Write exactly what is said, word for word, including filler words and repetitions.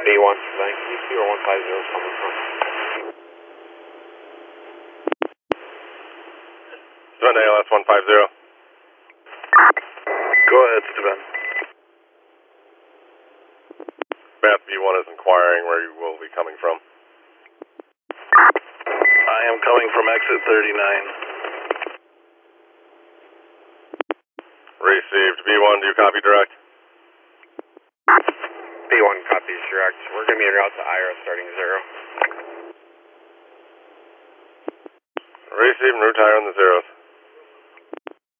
B one, thank you. zero one five zero is coming from. Steven, A L S one five zero. Go ahead, Steven. Matt B one is inquiring where you will be coming from. I am coming from exit thirty-nine. Received. B one, do you copy direct? B one copies direct. We're going to be en route to I R A starting zero. Received, and route higher on the zeros.